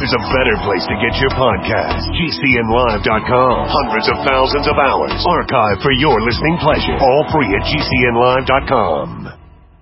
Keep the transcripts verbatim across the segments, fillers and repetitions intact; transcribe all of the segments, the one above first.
there's a better place to get your podcast. G C N live dot com. Hundreds of thousands of hours archived for your listening pleasure. All free at G C N live dot com.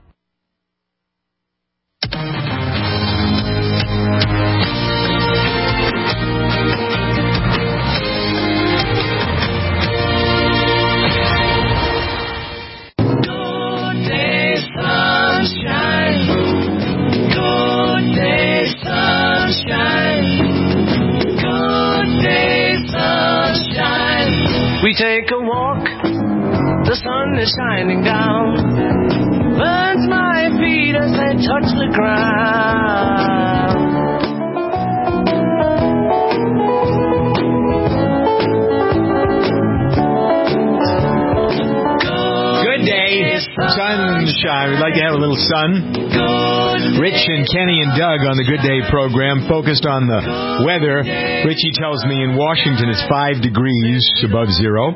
We take a walk, the sun is shining down, burns my feet as they touch the ground. Good day, sunshine. We'd like to have a little sun. Rich and Kenny and Doug on the Good Day program, focused on the weather. Richie tells me in Washington it's five degrees above zero.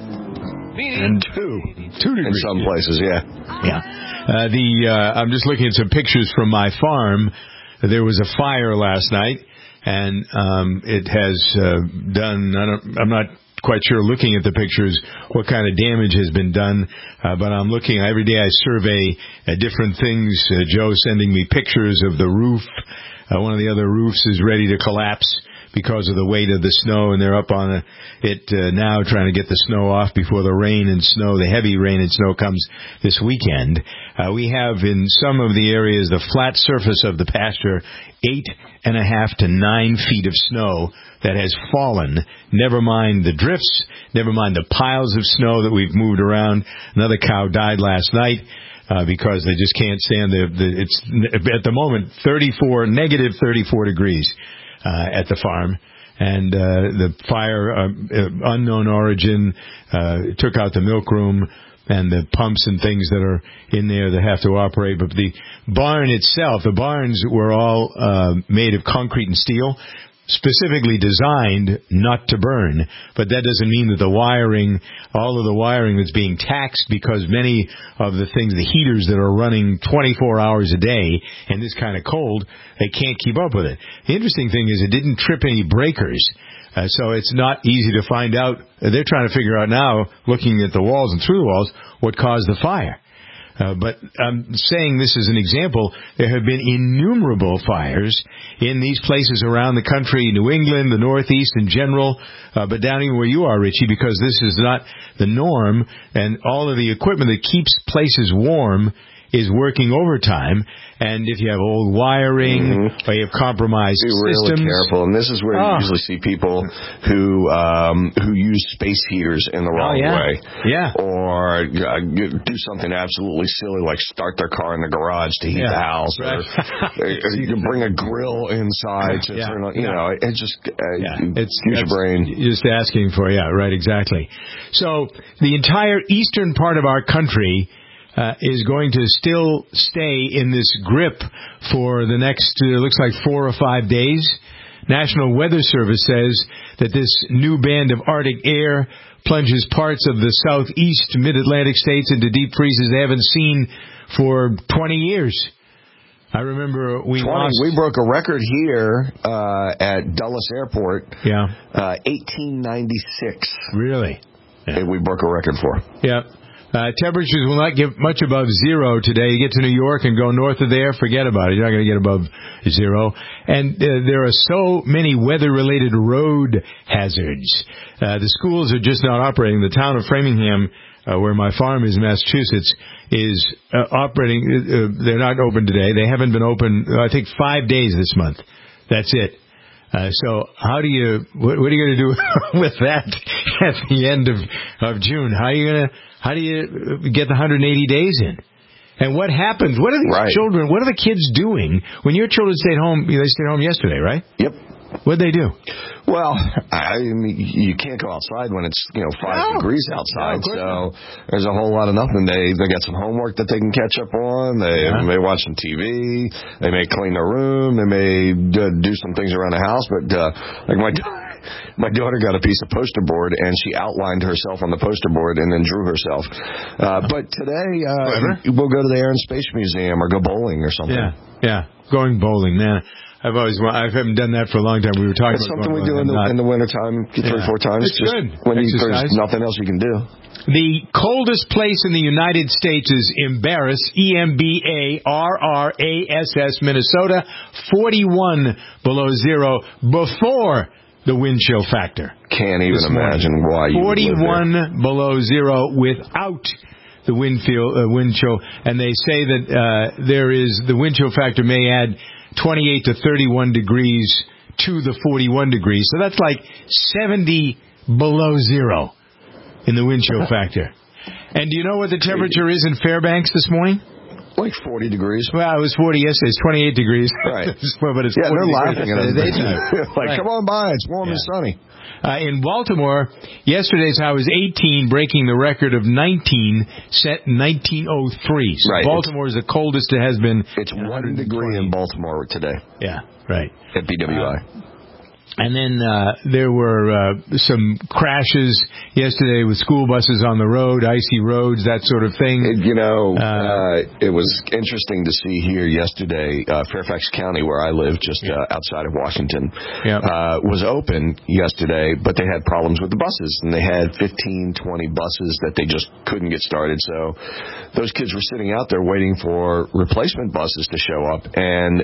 And two. Two degrees. In some places, yeah. Yeah. Uh, the uh, I'm just looking at some pictures from my farm. There was a fire last night, and um, it has uh, done, I don't, I'm not quite sure looking at the pictures what kind of damage has been done, uh, but I'm looking, every day I survey uh, different things. Uh, Joe sending me pictures of the roof. Uh, one of the other roofs is ready to collapse because of the weight of the snow, and they're up on a, it uh, now trying to get the snow off before the rain and snow, the heavy rain and snow comes this weekend. Uh, we have in some of the areas the flat surface of the pasture, eight and a half to nine feet of snow that has fallen. Never mind the drifts, never mind the piles of snow that we've moved around. Another cow died last night. Uh, because they just can't stand the, the, it's at the moment thirty-four, negative thirty-four degrees. Uh, at the farm, and uh, the fire, uh, unknown origin, uh, took out the milk room and the pumps and things that are in there that have to operate. But the barn itself, the barns were all uh, made of concrete and steel, specifically designed not to burn. But that doesn't mean that the wiring, all of the wiring that's being taxed, because many of the things, the heaters that are running twenty-four hours a day in this kind of cold, they can't keep up with it. The interesting thing is it didn't trip any breakers. Uh, so it's not easy to find out. They're trying to figure out now, looking at the walls and through the walls, what caused the fire. Uh, but I'm saying this as an example. There have been innumerable fires in these places around the country, New England, the Northeast in general, uh, but down even where you are, Richie, because this is not the norm, and all of the equipment that keeps places warm is working overtime. And if you have old wiring, mm-hmm. or you have compromised Be systems, really careful. And this is where oh. you usually see people who um, who use space heaters in the wrong oh, yeah. way, yeah, or uh, do something absolutely silly like start their car in the garage to heat yeah. the house, right. or, or you can bring a grill inside to yeah. turn on. You yeah. know, it just uh, yeah. it's use your brain. Just asking for yeah, right, exactly. So the entire eastern part of our country Uh, is going to still stay in this grip for the next, uh, looks like four or five days. National Weather Service says that this new band of Arctic air plunges parts of the southeast mid-Atlantic states into deep freezes they haven't seen for twenty years. I remember we twenty, lost... We broke a record here uh, at Dulles Airport. Yeah. Uh, eighteen ninety-six. Really? Yeah. We broke a record for. Yeah. Uh, temperatures will not get much above zero today. You get to New York and go north of there, forget about it. You're not going to get above zero. And uh, there are so many weather-related road hazards. Uh, the schools are just not operating. The town of Framingham, uh, where my farm is in Massachusetts, is uh, operating. Uh, they're not open today. They haven't been open, uh, I think, five days this month. That's it. Uh, so how do you, what, what are you going to do with that at the end of, of June? How are you going to, how do you get the one hundred eighty days in? And what happens? What are these right. children, what are the kids doing? When your children stayed home, they stayed home yesterday, right? Yep. What'd they do? Well, I mean, you can't go outside when it's, you know, five no. degrees outside. No, so not. there's a whole lot of nothing. They they got some homework that they can catch up on. They yeah. may watch some T V. They may clean their room. They may do, do some things around the house. But uh, like my my daughter got a piece of poster board, and she outlined herself on the poster board and then drew herself. Uh, but today, uh, we'll go to the Air and Space Museum or go bowling or something. Yeah, yeah, going bowling, man. I've always I haven't done that for a long time. We were talking it's about something we do in the, in the wintertime, three or yeah. four times. It's just good. When you, Exercise. there's nothing else you can do. The coldest place in the United States is Embarrass, E M B A R R A S S, Minnesota, forty-one below zero before the wind chill factor. Can't even imagine why you forty-one below zero without the wind, feel, uh, wind chill. And they say that uh, there is the wind chill factor may add twenty-eight to thirty-one degrees to the forty-one degrees. So that's like seventy below zero in the wind chill factor. And do you know what the temperature is in Fairbanks this morning? Like forty degrees. Well, it was forty yesterday. It's twenty-eight degrees. Right. well, but it's yeah, they're laughing at us. Like, right. Come on by. It's warm yeah. and sunny. Uh, in Baltimore, yesterday's high was eighteen, breaking the record of nineteen set in nineteen oh three. So right. Baltimore is the coldest it has been. It's one degree in Baltimore today. Yeah, right. At B W I. Uh, And then uh, there were uh, some crashes yesterday with school buses on the road, icy roads, that sort of thing. It, you know, uh, uh, it was interesting to see here yesterday, uh, Fairfax County, where I live, just yeah. uh, outside of Washington, yeah. uh, was open yesterday, but they had problems with the buses. And they had fifteen, twenty buses that they just couldn't get started. So those kids were sitting out there waiting for replacement buses to show up. And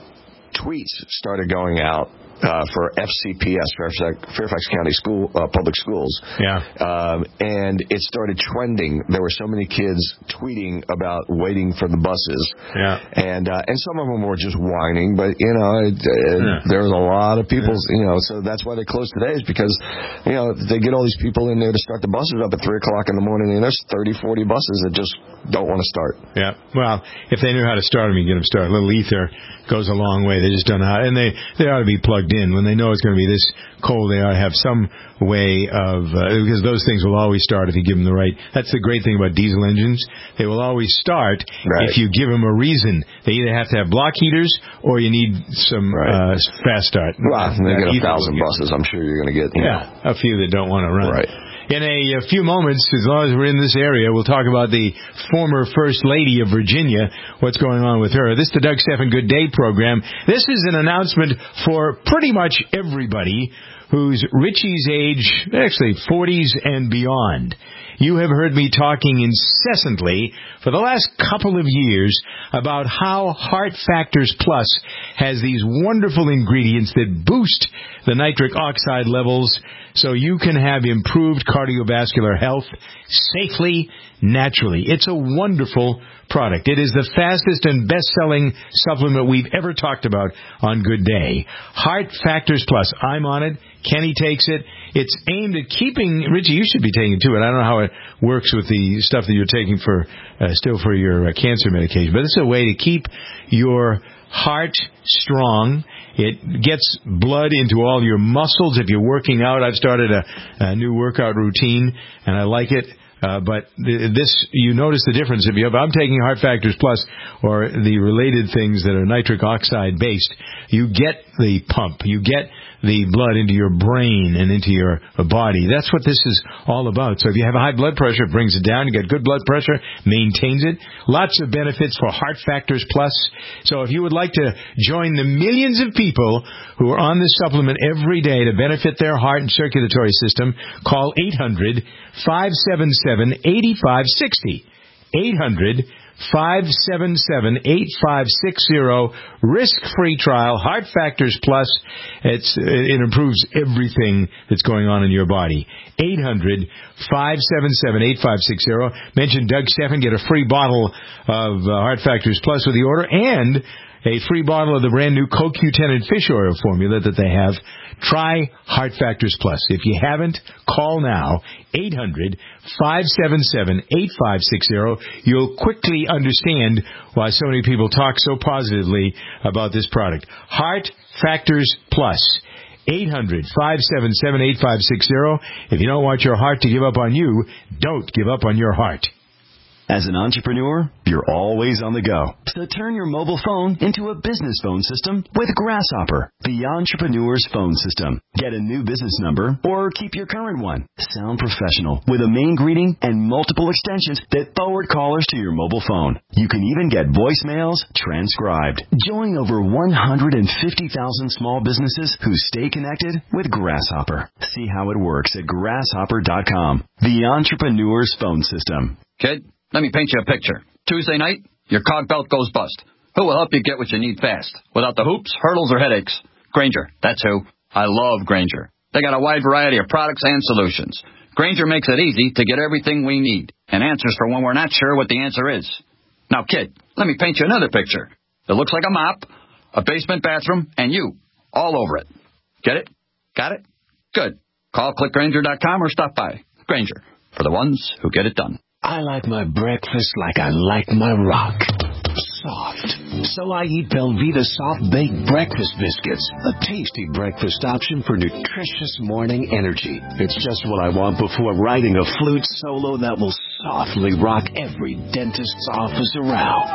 tweets started going out uh, for F C P S, Fairfax, Fairfax County School uh, Public Schools. Yeah. Um, and it started trending. There were so many kids tweeting about waiting for the buses. Yeah. And uh, and some of them were just whining, but you know, it, it, yeah. there was a lot of people. You know, so that's why they closed today, is because you know they get all these people in there to start the buses up at three o'clock in the morning, and there's thirty, forty buses that just don't want to start. Yeah. Well, if they knew how to start them, you get them started. A little ether goes a long way. They just don't know how, and they they ought to be plugged in when they know it's going to be this cold. They ought to have some way of uh, because those things will always start if you give them the right. That's the great thing about diesel engines. They will always start right. if you give them a reason. They either have to have block heaters or you need some right. uh, fast start. Well, they uh, get a thousand buses. I'm sure you're going to get you yeah know. a few that don't want to run. Right. In a, a few moments, as long as we're in this area, we'll talk about the former First Lady of Virginia, what's going on with her. This is the Doug Stephan Good Day program. This is an announcement for pretty much everybody who's Richie's age, actually forties and beyond. You have heard me talking incessantly for the last couple of years about how Heart Factors Plus has these wonderful ingredients that boost the nitric oxide levels so you can have improved cardiovascular health safely, naturally. It's a wonderful product. It is the fastest and best-selling supplement we've ever talked about on Good Day. Heart Factors Plus. I'm on it. Kenny takes it. It's aimed at keeping, Richie, you should be taking it too, and I don't know how it works with the stuff that you're taking for, uh, still for your uh, cancer medication, but it's a way to keep your heart strong. It gets blood into all your muscles. If you're working out, I've started a, a new workout routine, and I like it. Uh, but th- this, you notice the difference. If you have, I'm taking Heart Factors Plus or the related things that are nitric oxide based, you get the pump. You get the blood into your brain and into your body. That's what this is all about. So if you have a high blood pressure, it brings it down. You get good blood pressure, maintains it. Lots of benefits for Heart Factors Plus. So if you would like to join the millions of people who are on this supplement every day to benefit their heart and circulatory system, call eight hundred, five seven seven, eight five six zero. eight hundred, five seven seven, eight five six zero. Risk-free trial, Heart Factors Plus. It's, it improves everything that's going on in your body. eight hundred, five seven seven, eight five six zero. Mention Doug Stephan. Get a free bottle of uh, Heart Factors Plus with the order, and a free bottle of the brand new Co Q ten and fish oil formula that they have. Try Heart Factors Plus. If you haven't, call now, eight hundred, five seven seven, eight five six zero. You'll quickly understand why so many people talk so positively about this product. Heart Factors Plus. eight hundred, five seven seven, eight five six zero. If you don't want your heart to give up on you, don't give up on your heart. As an entrepreneur, you're always on the go. So turn your mobile phone into a business phone system with Grasshopper, the entrepreneur's phone system. Get a new business number or keep your current one. Sound professional with a main greeting and multiple extensions that forward callers to your mobile phone. You can even get voicemails transcribed. Join over one hundred fifty thousand small businesses who stay connected with Grasshopper. See how it works at grasshopper dot com, the entrepreneur's phone system. Kid, let me paint you a picture. Tuesday night, your cog belt goes bust. Who will help you get what you need fast, without the hoops, hurdles, or headaches? Grainger, that's who. I love Grainger. They got a wide variety of products and solutions. Grainger makes it easy to get everything we need, and answers for when we're not sure what the answer is. Now, kid, let me paint you another picture. It looks like a mop, a basement bathroom, and you, all over it. Get it? Got it? Good. Call click grainger dot com or stop by. Grainger, for the ones who get it done. I like my breakfast like I like my rock. Soft. So I eat Belvita Soft Baked Breakfast Biscuits, a tasty breakfast option for nutritious morning energy. It's just what I want before writing a flute solo that will softly rock every dentist's office around.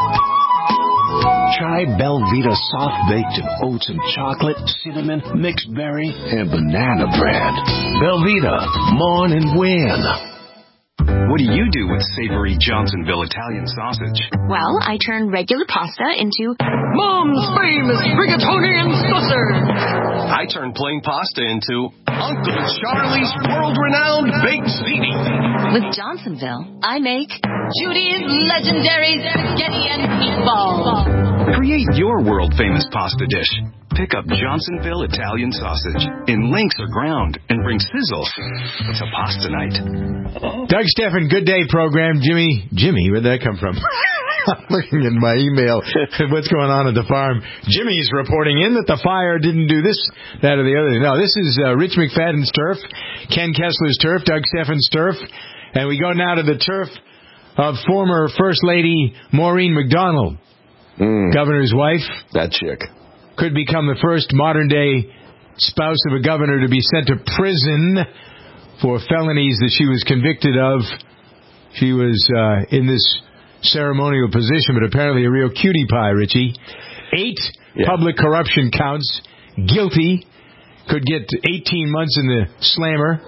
Try Belvita Soft Baked Oats and Chocolate, Cinnamon, Mixed Berry, and Banana Bread. Belvita, mourn and win. What do you do with savory Johnsonville Italian sausage? Well, I turn regular pasta into Mom's famous rigatoni and saucer. I turn plain pasta into Uncle Charlie's world-renowned baked ziti. With Johnsonville, I make Judy's legendary spaghetti and meatballs. Create your world-famous pasta dish. Pick up Johnsonville Italian sausage in links or ground and bring sizzle to pasta night. Doug Steffen, Good Day program. Jimmy, Jimmy, where'd that come from? I'm looking at my email. What's going on at the farm? Jimmy's reporting in that the fire didn't do this, that, or the other. No, this is uh, Rich McFadden's turf, Ken Kessler's turf, Doug Steffen's turf, and we go now to the turf of former First Lady Maureen McDonald, mm. governor's wife. That chick. Could become the first modern-day spouse of a governor to be sent to prison for felonies that she was convicted of. She was uh, in this ceremonial position, but apparently a real cutie pie, Richie. Eight yeah. public corruption counts, guilty, could get eighteen months in the slammer.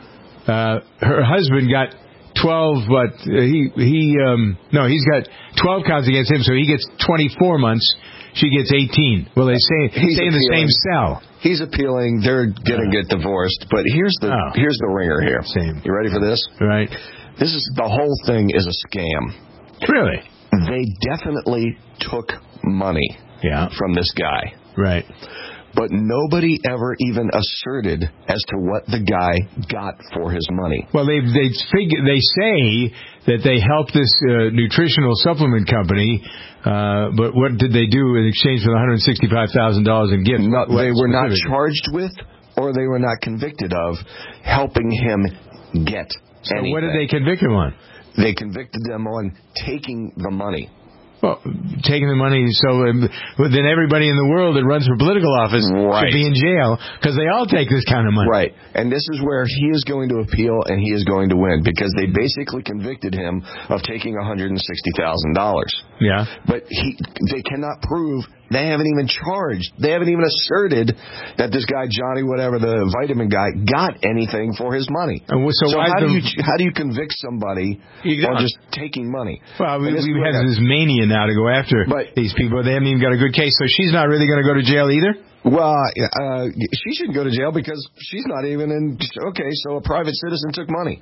Uh, her husband got twelve, but he, he um, no, he's got twelve counts against him, so he gets twenty-four months. She gets eighteen. Well, they say He's stay in the same cell. He's appealing. They're going to get divorced. But here's the oh. here's the ringer here. Same. You ready for this? Right. This is the whole thing is a scam. Really? They definitely took money yeah. from this guy. Right. But nobody ever even asserted as to what the guy got for his money. Well, they they figure they say that they helped this uh, nutritional supplement company, uh, but what did they do in exchange for the one hundred sixty-five thousand dollars in gifts? No, they were not specific? charged with, or they were not convicted of helping him get so anything. What did they convict him on? They convicted them on taking the money. Well, taking the money, so um, then everybody in the world that runs for political office right. should be in jail because they all take this kind of money. Right. And this is where he is going to appeal and he is going to win because they basically convicted him of taking one hundred sixty thousand dollars. Yeah. But he, they cannot prove, they haven't even charged, they haven't even asserted that this guy, Johnny, whatever, the vitamin guy, got anything for his money. And so so why how, the, do you, how do you convict somebody on just taking money? Well, we, we have have this mania now to go after but, these people. They haven't even got a good case, so she's not really going to go to jail either? Well, uh, she shouldn't go to jail because she's not even in... Okay, so a private citizen took money.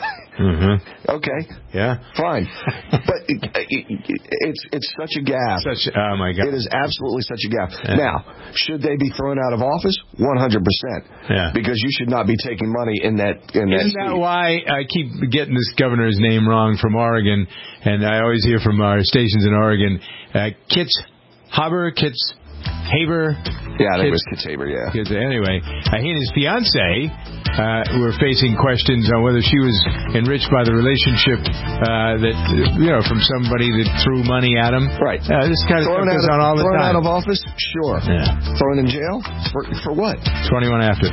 Mm-hmm. Okay. Yeah. Fine. But it, it, it's it's such a gaffe. Such, oh, my God. It is absolutely such a gaffe. Yeah. Now, should they be thrown out of office? one hundred percent. Yeah. Because you should not be taking money in that in Isn't that that why I keep getting this governor's name wrong from Oregon, and I always hear from our stations in Oregon, uh, Kits Haber, Kits Haber. Yeah, I think Kits, it was Kits Haber, yeah. Kits, anyway, uh, he and his fiancée uh, were facing questions on whether she was enriched by the relationship uh, that, you know, from somebody that threw money at him. Right. Uh, this kind of stuff goes on all the thrown time. Thrown out of office? Sure. Yeah. Thrown in jail? For, for what? twenty-one after.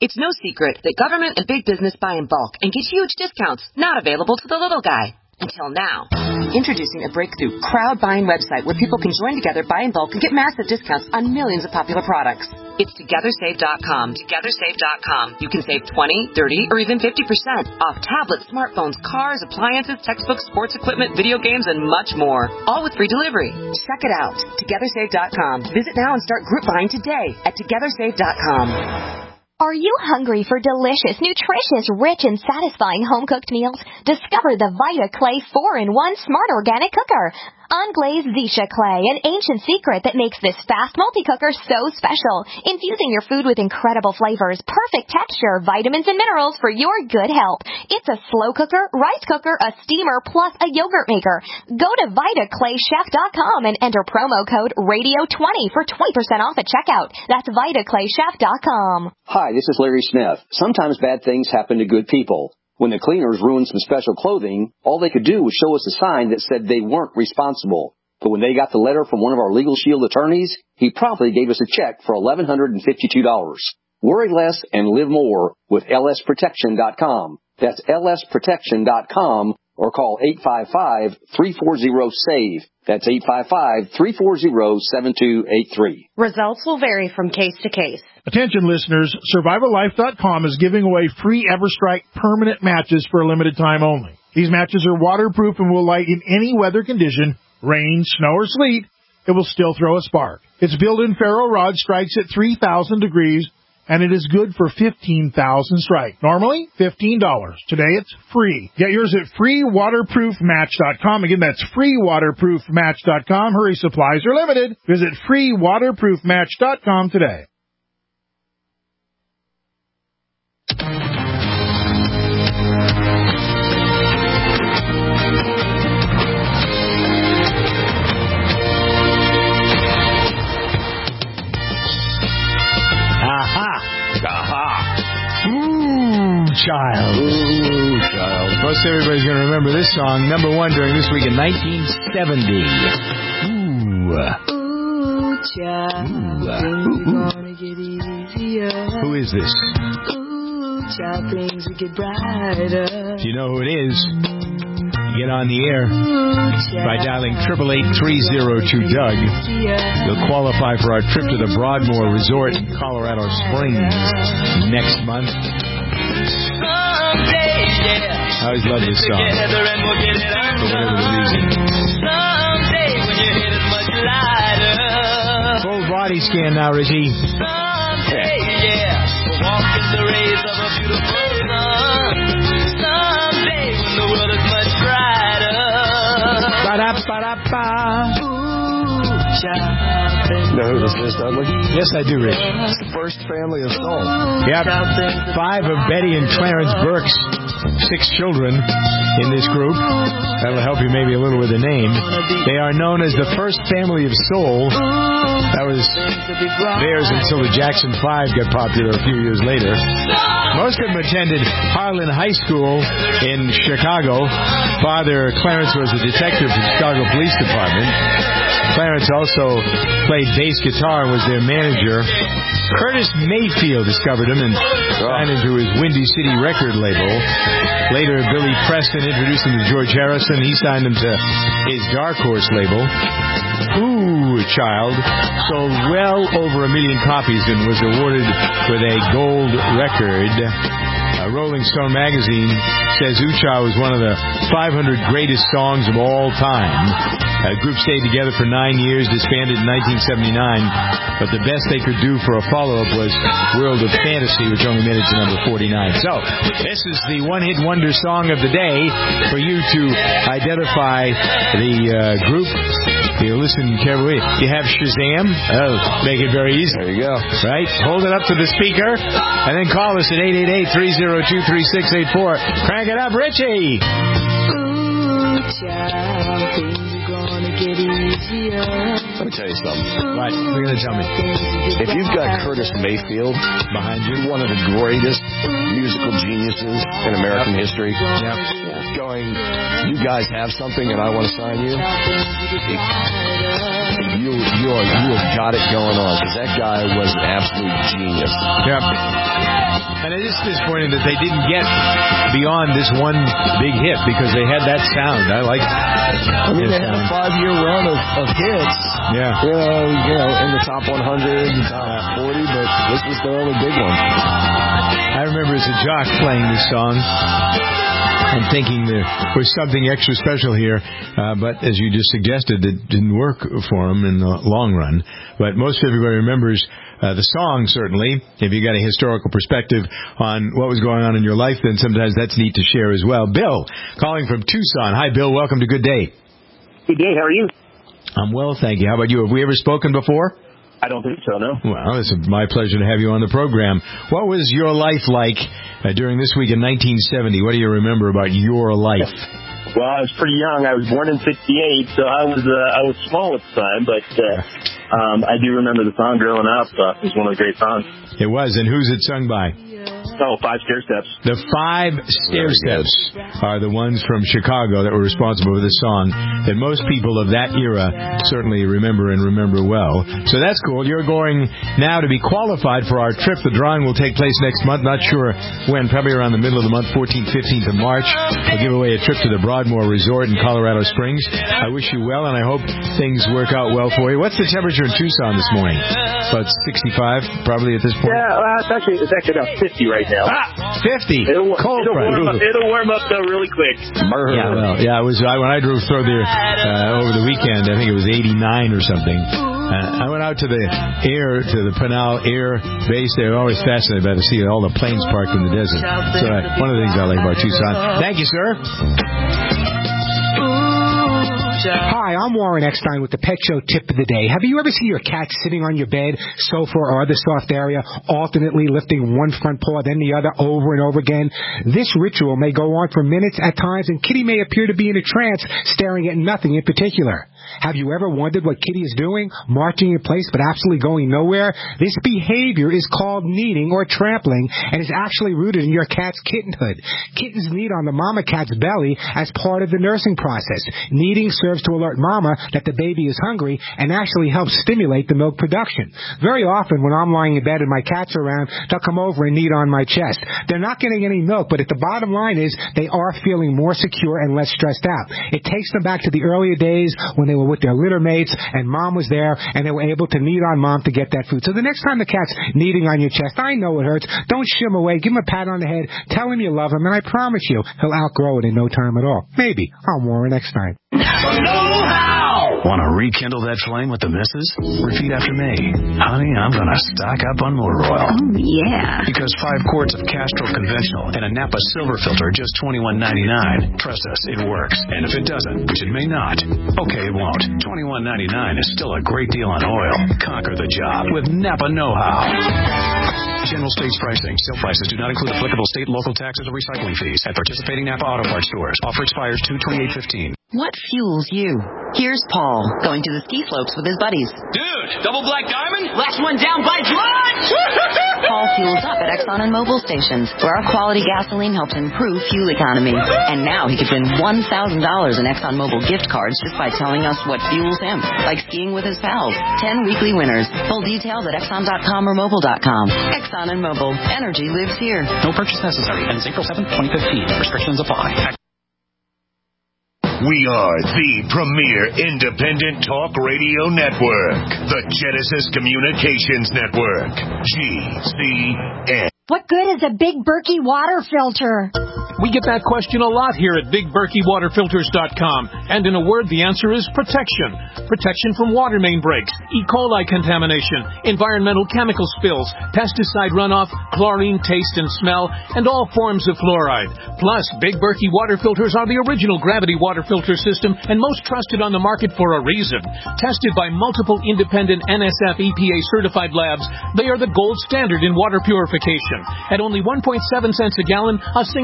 It's no secret that government and big business buy in bulk and get huge discounts not available to the little guy. Until now. Introducing a breakthrough crowd buying website where people can join together, buy in bulk, and get massive discounts on millions of popular products. It's together save dot com. together save dot com. You can save twenty, thirty, or even fifty percent off tablets, smartphones, cars, appliances, textbooks, sports equipment, video games, and much more. All with free delivery. Check it out. together save dot com. Visit now and start group buying today at together save dot com. Are you hungry for delicious, nutritious, rich, and satisfying home-cooked meals? Discover the Vita Clay four in one Smart Organic Cooker. Unglazed Zisha clay, an ancient secret that makes this fast multi-cooker so special. Infusing your food with incredible flavors, perfect texture, vitamins, and minerals for your good health. It's a slow cooker, rice cooker, a steamer, plus a yogurt maker. Go to vita clay chef dot com and enter promo code radio twenty for twenty percent off at checkout. That's vita clay chef dot com. Hi, this is Larry Smith. Sometimes bad things happen to good people. When the cleaners ruined some special clothing, all they could do was show us a sign that said they weren't responsible. But when they got the letter from one of our Legal Shield attorneys, he promptly gave us a check for eleven fifty-two dollars. Worry less and live more with L S protection dot com. That's L S protection dot com or call eight five five, three four zero, SAVE. That's eight five five, three four zero, seven two eight three. Results will vary from case to case. Attention listeners, Survival Life dot com is giving away free EverStrike permanent matches for a limited time only. These matches are waterproof and will light in any weather condition, rain, snow, or sleet. It will still throw a spark. Its built-in ferro rod strikes at three thousand degrees, and it is good for fifteen thousand strike. Normally, fifteen dollars. Today, it's free. Get yours at free waterproof match dot com. Again, that's free waterproof match dot com. Hurry, supplies are limited. Visit free waterproof match dot com today. Child. Ooh, child. Most everybody's going to remember this song. Number one during this week in nineteen seventy. Ooh. Ooh, child. Ooh. Things are gonna get easier. Who is this? Ooh, child, things will get brighter. Do you know who it is? Get on the air by dialing eight eight eight, three oh two, Doug. You'll qualify for our trip to the Broadmoor Resort in Colorado Springs next month. I always love this song, for whatever the reason. Full body scan now, Reggie. Someday, yeah, we'll walk in the rays of a beautiful sun. Someday, when the world is much brighter. Ba-da-ba-da-ba. Ooh, child. You know who this is, Dudley? Yes, I do, Rich. It's the First Family of Soul. Yep. Five of Betty and Clarence Burke's six children in this group. That'll help you maybe a little with the name. They are known as the First Family of Soul. That was theirs until the Jackson Five got popular a few years later. Most of them attended Harlan High School in Chicago. Father Clarence was a detective for the Chicago Police Department. Clarence also played bass guitar and was their manager. Curtis Mayfield discovered him and signed into his Windy City record label. Later, Billy Preston introduced him to George Harrison. He signed him to his Dark Horse label. Ooh, Child sold well over a million copies and was awarded with a gold record. Uh, Rolling Stone magazine says Ooh Child was one of the five hundred greatest songs of all time. The group stayed together for nine years, disbanded in nineteen seventy-nine, but the best they could do for a follow-up was World of Fantasy, which only made it to number forty-nine. So, this is the one-hit wonder song of the day for you to identify the uh, group. You listen carefully. You have Shazam. Oh, make it very easy. There you go. Right? Hold it up to the speaker, and then call us at eight eight eight, three oh two, three six eight four. Crank it up, Richie! Ooh, child, things are gonna get easier. Let me tell you something. What? You're going to tell me. If you've got Curtis Mayfield behind you, one of the greatest musical geniuses in American yep. history, yep. going you guys have something and I want to sign you, you you are, you have got it going on, because that guy was an absolute genius. Yep. And it is disappointing that they didn't get beyond this one big hit, because they had that sound. I like. I mean, they had a five-year run of, of hits. Yeah. You know, you know, in the top one hundred, the top forty, but this was their only big one. I remember as a jock playing this song and thinking there was something extra special here, uh, but as you just suggested, it didn't work for them in the long run. But most everybody remembers uh, the song, certainly. If you got a historical perspective on what was going on in your life, then sometimes that's neat to share as well. Bill, calling from Tucson. Hi, Bill. Welcome to Good Day. Good day. How are you? I'm well, thank you. How about you? Have we ever spoken before? I don't think so, no. Well, it's my pleasure to have you on the program. What was your life like uh, during this week in nineteen seventy? What do you remember about your life? Well, I was pretty young. I was born in sixty-eight, so I was uh, I was small at the time, but uh, um, I do remember the song growing up. Uh, it was one of the great songs. It was, and who's it sung by? Oh, Five Stair Steps. The Five Stair Steps are the ones from Chicago that were responsible for this song that most people of that era certainly remember and remember well. So that's cool. You're going now to be qualified for our trip. The drawing will take place next month. Not sure when, probably around the middle of the month, fourteenth, fifteenth of March. We'll give away a trip to the Broadmoor Resort in Colorado Springs. I wish you well, and I hope things work out well for you. What's the temperature in Tucson this morning? About sixty-five, probably at this point? Yeah, uh, it's actually it's actually about fifty right now. Ah, fifty. It'll, Cold it'll, warm up, it'll warm up though really quick. Yeah, well, yeah. It was I, when I drove through there uh, over the weekend. I think it was eighty-nine or something. Uh, I went out to the air to the Pinal Air Base. They were always fascinated by to see all the planes parked in the desert. So uh, one of the things I like about Tucson. Thank you, sir. Hi, I'm Warren Eckstein with the Pet Show Tip of the Day. Have you ever seen your cat sitting on your bed, sofa, or other soft area, alternately lifting one front paw, then the other, over and over again? This ritual may go on for minutes at times, and Kitty may appear to be in a trance, staring at nothing in particular. Have you ever wondered what Kitty is doing, marching in place but absolutely going nowhere? This behavior is called kneading or trampling and is actually rooted in your cat's kittenhood. Kittens knead on the mama cat's belly as part of the nursing process. Kneading serves to alert mama that the baby is hungry and actually helps stimulate the milk production. Very often when I'm lying in bed and my cats are around, they'll come over and knead on my chest. They're not getting any milk, but at the bottom line is they are feeling more secure and less stressed out. It takes them back to the earlier days when they were with their litter mates and mom was there and they were able to knead on mom to get that food. So the next time the cat's kneading on your chest, I know it hurts. Don't shim away. Give him a pat on the head. Tell him you love him, and I promise you he'll outgrow it in no time at all. Maybe. I'm Warren Eckstein. Want to rekindle that flame with the missus? Repeat after me. Honey, I'm going to stock up on motor oil. Oh, yeah. Because five quarts of Castrol Conventional and a Napa Silver Filter are just twenty-one ninety-nine. Trust us, it works. And if it doesn't, which it may not, okay, it won't. twenty-one ninety-nine is still a great deal on oil. Conquer the job with Napa Know-How. General states pricing. Sale prices do not include applicable state, local taxes, or recycling fees at participating Napa Auto Parts stores. Offer expires two twenty-eight fifteen. What fuels you? Here's Paul going to the ski slopes with his buddies. Dude, double black diamond? Last one down by lunch! Paul fuels up at Exxon and Mobil stations, where our quality gasoline helps improve fuel economy. And now he could win one thousand dollars in Exxon Mobil gift cards just by telling us what fuels him, like skiing with his pals. Ten weekly winners. Full details at Exxon dot com or Mobil dot com. Exxon and Mobil. Energy lives here. No purchase necessary. Ends April seventh, twenty fifteen. Restrictions apply. We are the premier independent talk radio network, the Genesis Communications Network, G C N. What good is a Big Berkey water filter? We get that question a lot here at Big Berkey Water Filters dot com. And in a word, the answer is protection. Protection from water main breaks, E. coli contamination, environmental chemical spills, pesticide runoff, chlorine taste and smell, and all forms of fluoride. Plus, Big Berkey water filters are the original gravity water filter system and most trusted on the market for a reason. Tested by multiple independent N S F E P A certified labs, they are the gold standard in water purification. At only one point seven cents a gallon, a single set of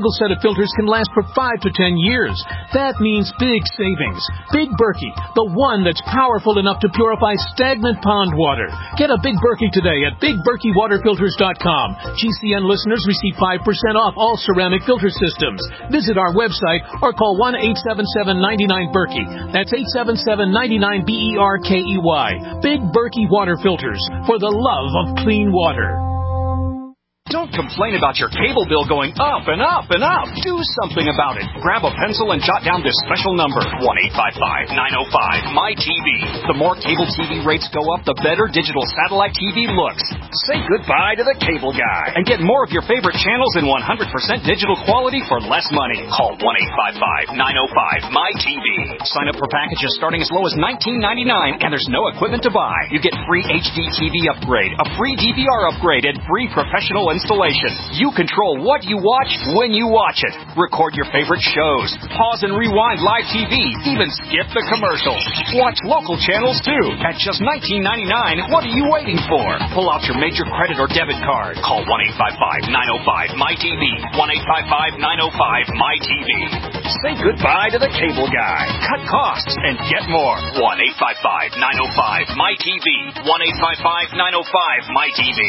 filters can last for five to ten years. That means big savings. Big Berkey, the one that's powerful enough to purify stagnant pond water. Get a Big Berkey today at big berkey water filters dot com. G C N listeners receive five percent off all ceramic filter systems. Visit our website or call one eight seven seven, nine nine, Berkey. That's eight seven seven, nine nine, B E R K E Y. Big Berkey Water Filters, for the love of clean water. Don't complain about your cable bill going up and up and up. Do something about it. Grab a pencil and jot down this special number, one eight five five, nine oh five, M Y T V. The more cable T V rates go up, the better digital satellite T V looks. Say goodbye to the cable guy and get more of your favorite channels in one hundred percent digital quality for less money. Call one eight five five, nine oh five, M Y T V. Sign up for packages starting as low as nineteen ninety-nine, and there's no equipment to buy. You get free H D T V upgrade, a free D V R upgrade, and free professional installation. You control what you watch when you watch it. Record your favorite shows. Pause and rewind live T V. Even skip the commercials. Watch local channels too. At just nineteen ninety-nine, what are you waiting for? Pull out your major credit or debit card. Call one eight five five, nine oh five, M Y T V. one eight five five, nine oh five, M Y T V. Say goodbye to the cable guy. Cut costs and get more. one eight five five, nine oh five, M Y T V. one eight five five, nine oh five, M Y T V.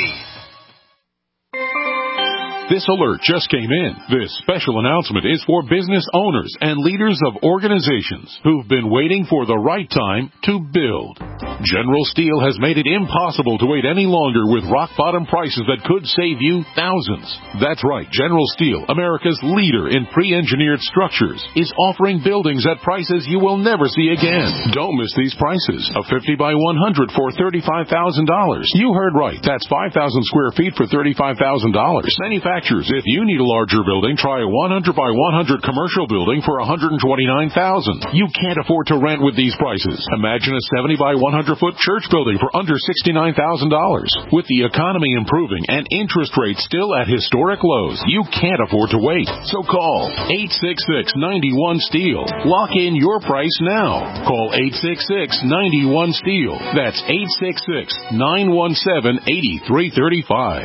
This alert just came in. This special announcement is for business owners and leaders of organizations who've been waiting for the right time to build. General Steel has made it impossible to wait any longer with rock-bottom prices that could save you thousands. That's right. General Steel, America's leader in pre-engineered structures, is offering buildings at prices you will never see again. Don't miss these prices. A fifty by one hundred for thirty-five thousand dollars. You heard right. That's five thousand square feet for thirty-five thousand dollars. Manufacturers, if you need a larger building, try a one hundred by one hundred commercial building for one hundred twenty-nine thousand dollars. You can't afford to rent with these prices. Imagine a seventy by one hundred foot church building for under sixty-nine thousand dollars. With the economy improving and interest rates still at historic lows, you can't afford to wait. So call eight six six, nine one, STEEL. Lock in your price now. Call eight six six, nine one, STEEL. That's eight six six, nine one seven, eight three three five.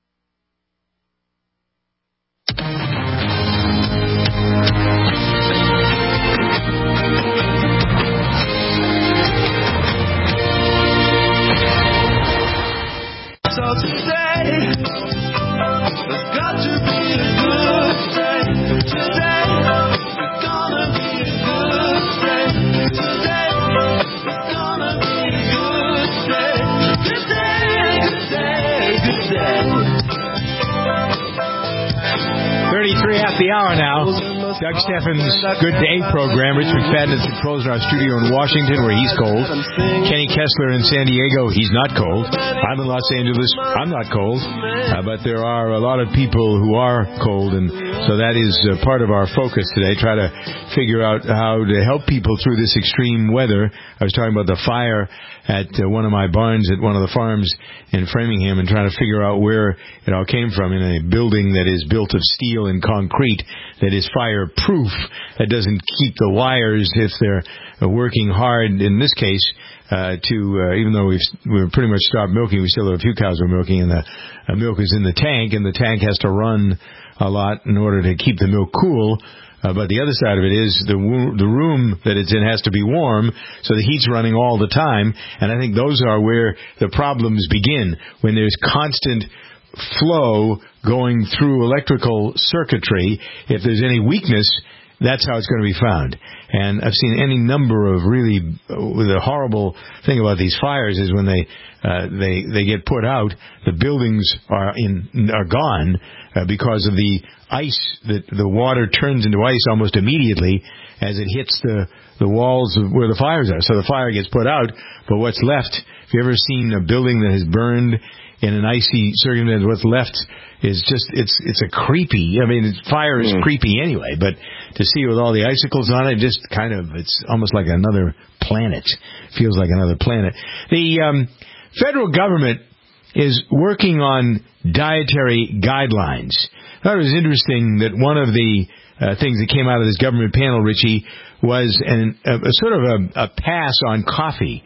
So today, there's got to be a good day. Today, it's gonna be a good day. Today, it's gonna be a good day. Good day, good day, good day. thirty-three at the hour now. Doug Steffens' Good Day program. Rich McFadden is closed in our studio in Washington, where he's cold. Kenny Kessler in San Diego, he's not cold. I'm in Los Angeles, I'm not cold. Uh, but there are a lot of people who are cold, and so that is uh, part of our focus today. Try to figure out how to help people through this extreme weather. I was talking about the fire at uh, one of my barns at one of the farms in Framingham, and trying to figure out where it all came from in a building that is built of steel and concrete that is fireproof, that doesn't keep the wires if they're uh, working hard. In this case, uh, to uh, even though we've we've pretty much stopped milking, we still have a few cows we're milking, and the uh, milk is in the tank, and the tank has to run a lot in order to keep the milk cool. Uh, but the other side of it is the wo- the room that it's in has to be warm, so the heat's running all the time. And I think those are where the problems begin, when there's constant flow going through electrical circuitry. If there's any weakness, that's how it's going to be found. And I've seen any number of really, the horrible thing about these fires is when they uh, they they get put out, the buildings are in are gone uh, because of the ice. That the water turns into ice almost immediately as it hits the the walls of where the fires are. So the fire gets put out, but what's left? Have you ever seen a building that has burned in an icy circumstance? What's left is just, it's it's a creepy, I mean, fire is mm. creepy anyway, but to see with all the icicles on it, just kind of, it's almost like another planet. Feels like another planet. The um, federal government is working on dietary guidelines. I thought it was interesting that one of the uh, things that came out of this government panel, Richie, was an, a, a sort of a, a pass on coffee.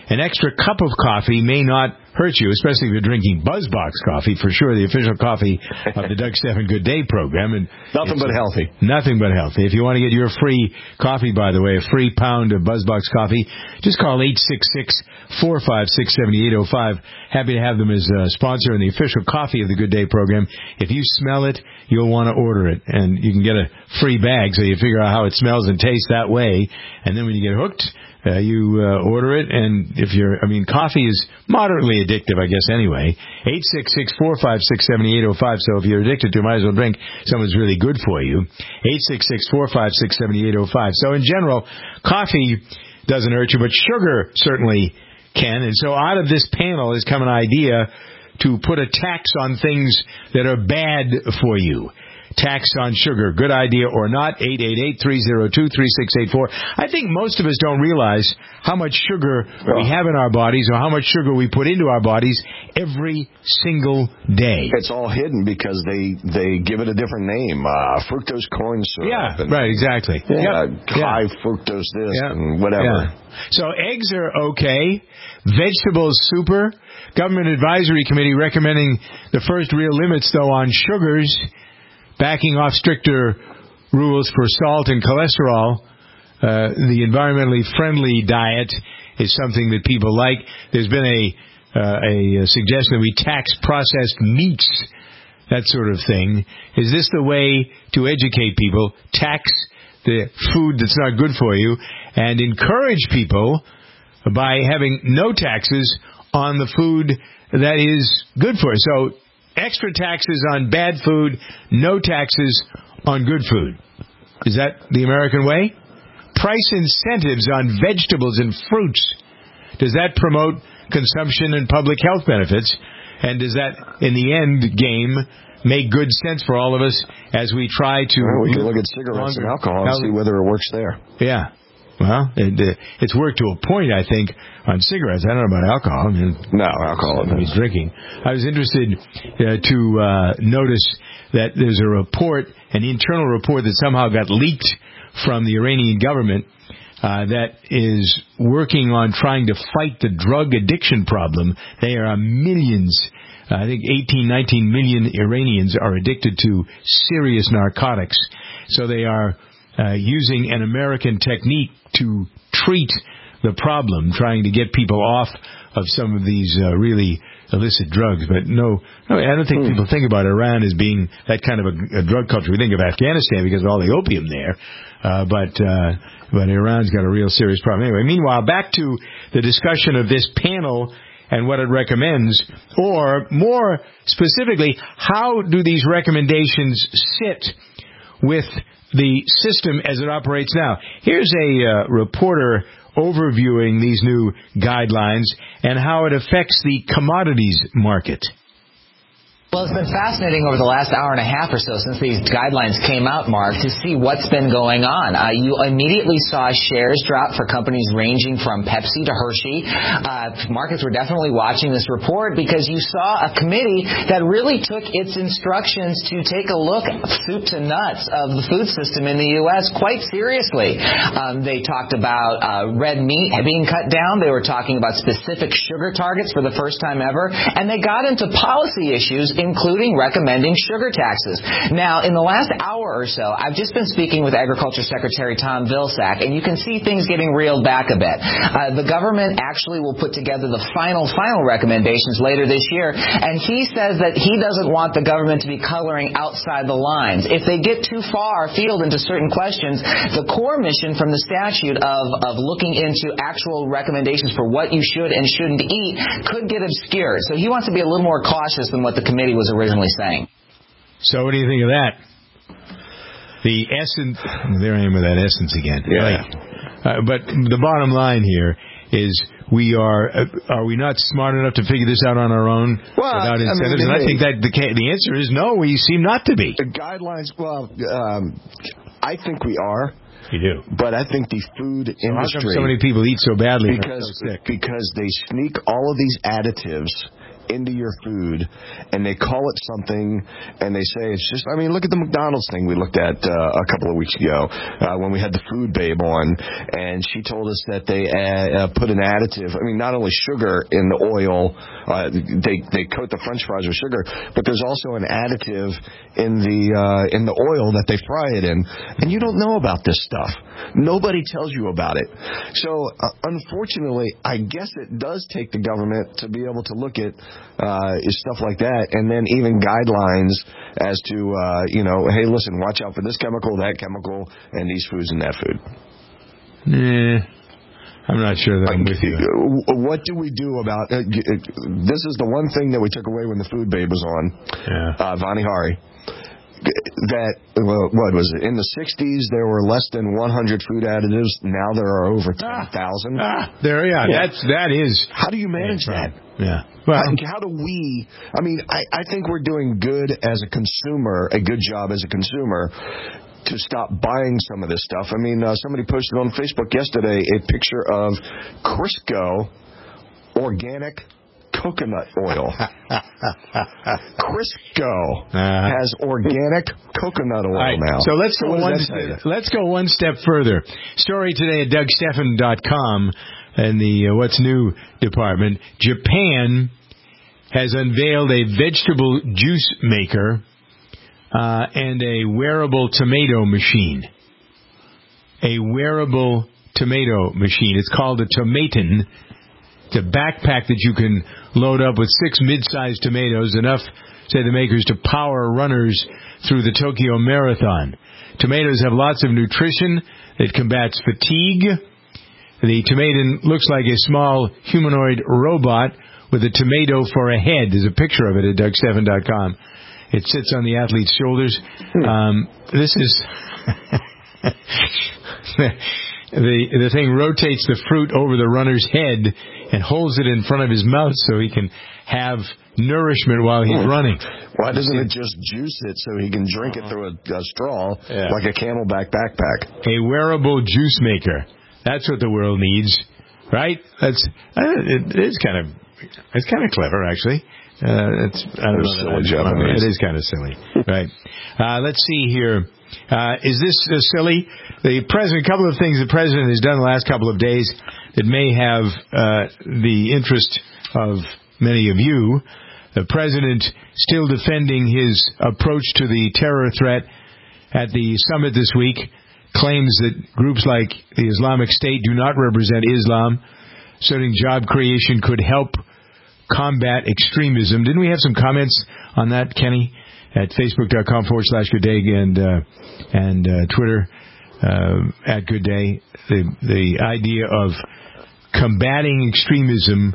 An extra cup of coffee may not hurt you, especially if you're drinking BuzzBox coffee, for sure, the official coffee of the Doug Stephan Good Day program. And nothing but healthy. Nothing but healthy. If you want to get your free coffee, by the way, a free pound of BuzzBox coffee, just call eight six six, four five six, seven eight zero five. Happy to have them as a sponsor in the official coffee of the Good Day program. If you smell it, you'll want to order it. And you can get a free bag so you figure out how it smells and tastes that way. And then when you get hooked, Uh, you uh, order it, and if you're, I mean, coffee is moderately addictive, I guess, anyway. eight six six, four five six, seven eight zero five. So if you're addicted to it, might as well drink someone's really good for you. eight six six, four five six, seven eight zero five. So in general, coffee doesn't hurt you, but sugar certainly can. And so out of this panel has come an idea to put a tax on things that are bad for you. Tax on sugar, good idea or not? eight eight eight, three zero two, three six eight four. I think most of us don't realize how much sugar we have in our bodies or how much sugar we put into our bodies every single day. It's all hidden because they, they give it a different name. Uh, fructose corn syrup. Yeah, and, right, exactly. Yeah, Yep. high yeah. fructose this yeah. and whatever. Yeah. So eggs are okay. Vegetables, super. Government Advisory Committee recommending the first real limits, though, on sugars, backing off stricter rules for salt and cholesterol. Uh, the environmentally friendly diet is something that people like. There's been a, uh, a suggestion that we tax processed meats, that sort of thing. Is this the way to educate people? Tax the food that's not good for you and encourage people by having no taxes on the food that is good for you. So extra taxes on bad food, no taxes on good food. Is that the American way? Price incentives on vegetables and fruits. Does that promote consumption and public health benefits? And does that, in the end game, make good sense for all of us as we try to... Well, we can look at cigarettes and alcohol and see whether it works there. Yeah. Well, it, uh, it's worked to a point, I think, on cigarettes. I don't know about alcohol. I mean, no, alcohol. He's drinking. I was interested uh, to uh, notice that there's a report, an internal report that somehow got leaked from the Iranian government uh, that is working on trying to fight the drug addiction problem. There are millions, uh, I think eighteen, nineteen million Iranians are addicted to serious narcotics. So they are uh, using an American technique to treat the problem, trying to get people off of some of these uh, really illicit drugs. But no, no, I don't think people think about Iran as being that kind of a, a drug culture. We think of Afghanistan because of all the opium there, uh, but uh, but Iran's got a real serious problem. Anyway, meanwhile, back to the discussion of this panel and what it recommends, or more specifically, how do these recommendations sit with the system as it operates now? Here's a uh, reporter overviewing these new guidelines and how it affects the commodities market. Well, it's been fascinating over the last hour and a half or so since these guidelines came out, Mark, to see what's been going on. Uh, you immediately saw shares drop for companies ranging from Pepsi to Hershey. Uh, markets were definitely watching this report because you saw a committee that really took its instructions to take a look, soup to nuts, of the food system in the U S quite seriously. Um, they talked about uh, red meat being cut down. They were talking about specific sugar targets for the first time ever. And they got into policy issues, including recommending sugar taxes. Now, in the last hour or so, I've just been speaking with Agriculture Secretary Tom Vilsack, and you can see things getting reeled back a bit. Uh, the government actually will put together the final, final recommendations later this year, and he says that he doesn't want the government to be coloring outside the lines. If they get too far afield into certain questions, the core mission from the statute of, of looking into actual recommendations for what you should and shouldn't eat could get obscured. So he wants to be a little more cautious than what the committee was originally saying. So what do you think of that? The essence, there I am with that essence again. Yeah. Like, uh, but the bottom line here is we are, uh, are we not smart enough to figure this out on our own well, without incentives? I mean, and I think that the, the answer is no, we seem not to be. The guidelines, well, um, I think we are. You do. But I think the food so industry... How come so many people eat so badly because, and are so sick? Because they sneak all of these additives into your food, and they call it something, and they say it's just, I mean, look at the McDonald's thing we looked at uh, a couple of weeks ago uh, when we had the food babe on, and she told us that they uh, put an additive, I mean, not only sugar in the oil, uh, they, they coat the French fries with sugar, but there's also an additive in the, uh, in the oil that they fry it in, and you don't know about this stuff. Nobody tells you about it. So, uh, unfortunately, I guess it does take the government to be able to look at uh, stuff like that, and then even guidelines as to, uh, you know, hey, listen, watch out for this chemical, that chemical, and these foods and that food. Yeah. I'm not sure that I'm with you. What do we do about uh, this? Is the one thing that we took away when the food babe was on, yeah. uh, Vani Hari. That, well, what was it? In the sixties, there were less than one hundred food additives. Now there are over ten thousand. Ah, there, yeah, yeah, that's that is. How do you manage that? Yeah. Well, how, how do we? I mean, I, I think we're doing good as a consumer, a good job as a consumer, to stop buying some of this stuff. I mean, uh, somebody posted on Facebook yesterday a picture of Crisco organic coconut oil. Crisco uh, has organic coconut oil right, now. So let's go so one. Let's go one step further. Story today at Doug Stephan dot com and the uh, What's New department. Japan has unveiled a vegetable juice maker uh, and a wearable tomato machine. A wearable tomato machine. It's called a Tomaton. It's a backpack that you can load up with six mid-sized tomatoes, enough, say the makers, to power runners through the Tokyo Marathon. Tomatoes have lots of nutrition. It combats fatigue. The Tomaton looks like a small humanoid robot with a tomato for a head. There's a picture of it at Doug Stephan dot com. It sits on the athlete's shoulders. Um, this is... The the thing rotates the fruit over the runner's head and holds it in front of his mouth so he can have nourishment while he's running. Why doesn't it just juice it so he can drink it through a, a straw yeah. like a Camelback backpack? A wearable juice maker. That's what the world needs, right? That's it, it is kind of it's kind of clever actually. Uh, it's I don't know. Silly Japanese. It is kind of silly, right? Uh, let's see here. Uh, is this uh, silly? The president, a couple of things the president has done the last couple of days that may have uh, the interest of many of you. The president still defending his approach to the terror threat at the summit this week, claims that groups like the Islamic State do not represent Islam, certain job creation could help combat extremism. Didn't we have some comments on that, Kenny? At Facebook.com forward slash Good Day and uh, and uh, Twitter uh, at Good Day. The the idea of combating extremism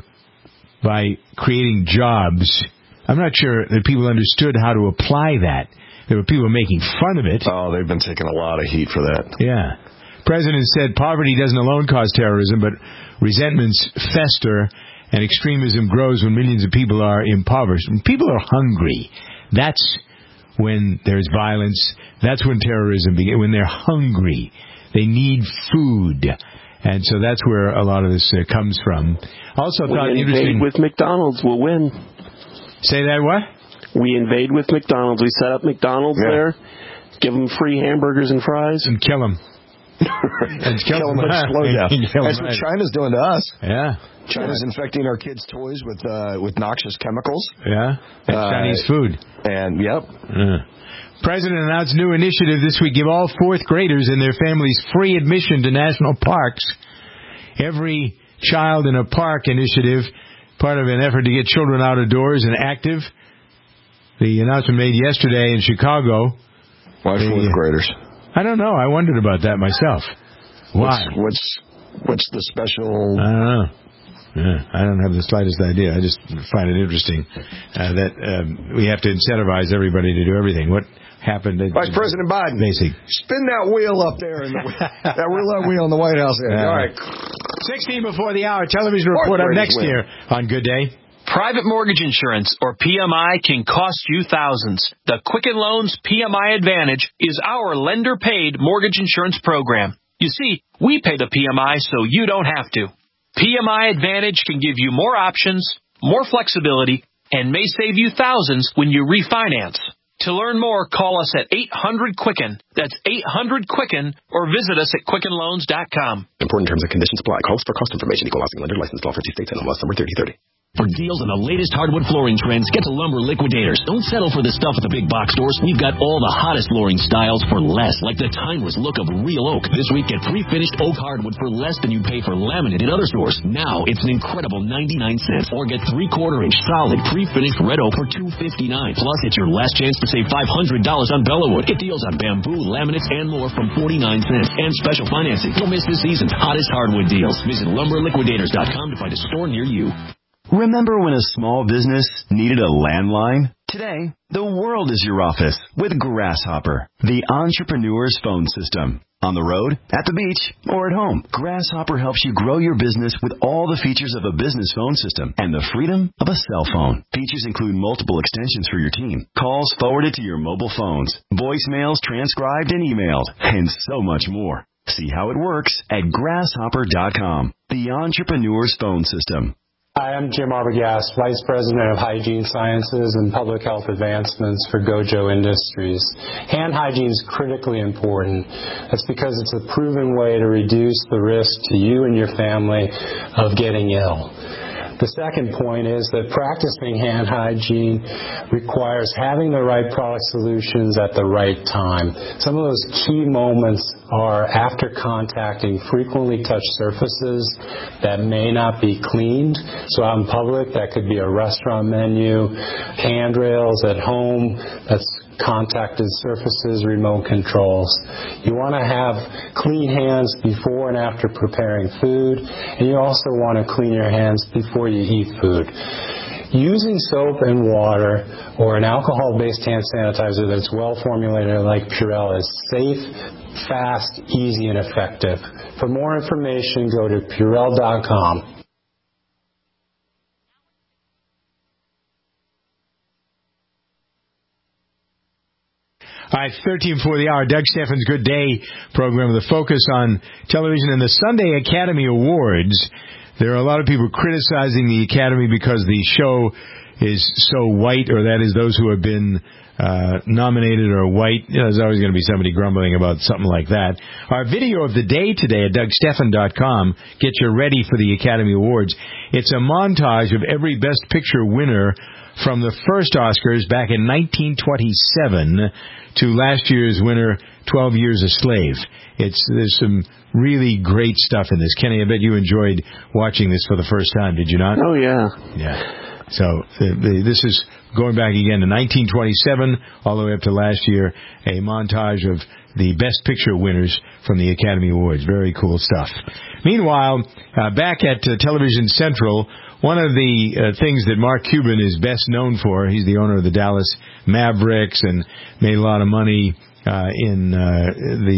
by creating jobs. I'm not sure that people understood how to apply that. There were people making fun of it. Oh, they've been taking a lot of heat for that. Yeah. President said poverty doesn't alone cause terrorism, but resentments fester and extremism grows when millions of people are impoverished. When people are hungry, that's when there's violence. That's when terrorism begins. When they're hungry, they need food. And so that's where a lot of this uh, comes from. Also we thought invade interesting with McDonald's, we'll win. Say that what? We invade with McDonald's. We set up McDonald's yeah. there, give them free hamburgers and fries. And kill them. and kill, kill them. Slow down. That's what China's doing to us. Yeah. China's yeah. infecting our kids' toys with uh, with noxious chemicals. Yeah. And uh, Chinese food. And, yep. Yeah. President announced new initiative this week. Give all fourth graders and their families free admission to national parks. Every Child in a Park initiative, part of an effort to get children out of doors and active. The announcement made yesterday in Chicago. Why the, fourth graders? I don't know. I wondered about that myself. Why? What's what's, what's the special... I don't know. Yeah, I don't have the slightest idea. I just find it interesting uh, that um, we have to incentivize everybody to do everything. What happened? At, Vice President Biden, basic. Spin that wheel up there, in the, that roulette wheel in the White House. Uh, All right. sixteen before the hour. Television report up next year on Good Day. Private mortgage insurance, or P M I, can cost you thousands. The Quicken Loans P M I Advantage is our lender-paid mortgage insurance program. You see, we pay the P M I so you don't have to. P M I Advantage can give you more options, more flexibility, and may save you thousands when you refinance. To learn more, call us at eight hundred Quicken. That's eight hundred Quicken, or visit us at quicken loans dot com. Important terms and conditions apply. Calls for cost information. Equal housing lender licensed all fifty states and M L S number thirty thirty. For deals on the latest hardwood flooring trends, get to Lumber Liquidators. Don't settle for the stuff at the big box stores. We've got all the hottest flooring styles for less, like the timeless look of real oak. This week, get pre-finished oak hardwood for less than you pay for laminate in other stores. Now, it's an incredible ninety-nine cents. Or get three-quarter inch solid pre-finished red oak for two fifty-nine. Plus, it's your last chance to save five hundred dollars on Bellawood. Get deals on bamboo, laminates, and more from forty-nine cents. And special financing. Don't miss this season's hottest hardwood deals. Visit lumber liquidators dot com to find a store near you. Remember when a small business needed a landline? Today, the world is your office with Grasshopper, the entrepreneur's phone system. On the road, at the beach, or at home, Grasshopper helps you grow your business with all the features of a business phone system and the freedom of a cell phone. Features include multiple extensions for your team, calls forwarded to your mobile phones, voicemails transcribed and emailed, and so much more. See how it works at grasshopper dot com, the entrepreneur's phone system. Hi, I'm Jim Arbogast, Vice President of Hygiene Sciences and Public Health Advancements for Gojo Industries. Hand hygiene is critically important. That's because it's a proven way to reduce the risk to you and your family of getting ill. The second point is that practicing hand hygiene requires having the right product solutions at the right time. Some of those key moments are after contacting frequently touched surfaces that may not be cleaned. So out in public, that could be a restaurant menu, handrails at home, that's contacted surfaces, remote controls. You want to have clean hands before and after preparing food, and you also want to clean your hands before you eat food. Using soap and water or an alcohol-based hand sanitizer that's well formulated like Purell is safe, fast, easy, and effective. For more information, go to Purell dot com. All right, thirteen for the hour. Doug Steffen's Good Day program with a focus on television and the Sunday Academy Awards. There are a lot of people criticizing the Academy because the show is so white, or that is those who have been uh, nominated are white. You know, there's always going to be somebody grumbling about something like that. Our video of the day today at Doug Steffen dot com gets you ready for the Academy Awards. It's a montage of every Best Picture winner from the first Oscars back in nineteen twenty-seven to last year's winner, twelve Years a Slave. It's there's some really great stuff in this. Kenny, I bet you enjoyed watching this for the first time, did you not? Oh, yeah. Yeah. So the, the, this is going back again to nineteen twenty-seven all the way up to last year, a montage of the Best Picture winners from the Academy Awards. Very cool stuff. Meanwhile, uh, back at uh, Television Central, one of the uh, things that Mark Cuban is best known for, he's the owner of the Dallas Mavericks and made a lot of money uh, in uh,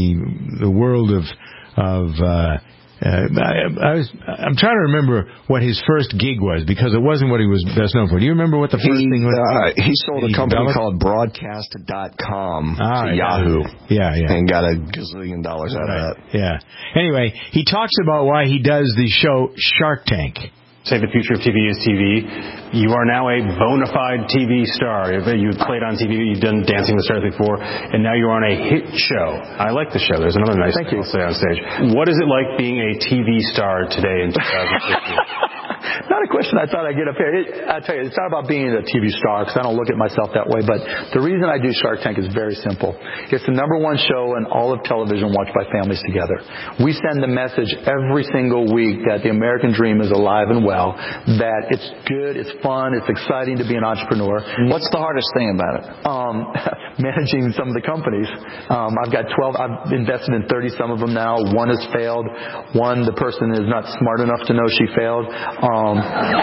the the world of of. Uh, Uh, I, I was, I'm trying to remember what his first gig was, because it wasn't what he was best known for. Do you remember what the first he, thing was? Uh, he sold he a company developed? called broadcast dot com ah, to yeah. Yahoo. Yeah, yeah. And got a gazillion dollars out right. of that. Yeah. Anyway, he talks about why he does the show Shark Tank. Say the future of T V is T V. You are now a bona fide T V star. You've played on T V, you've done Dancing with the Stars before, and now you're on a hit show. I like the show. There's another nice thing I'll say on stage. What is it like being a T V star today in twenty fifteen? Not a question I thought I'd get up here. It, I tell you, it's not about being a T V star, because I don't look at myself that way. But the reason I do Shark Tank is very simple. It's the number one show in all of television watched by families together. We send the message every single week that the American dream is alive and well, that it's good, it's fun, it's exciting to be an entrepreneur. What's the hardest thing about it? Um, managing some of the companies. Um, I've got twelve. I've invested in thirty some of them now. One has failed. One, the person is not smart enough to know she failed. Um,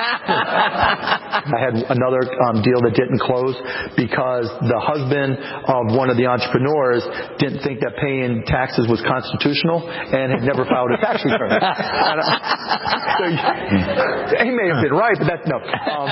I had another um, deal that didn't close because the husband of one of the entrepreneurs didn't think that paying taxes was constitutional and had never filed a tax return. And, uh, so he may have been right, but that's no. Um,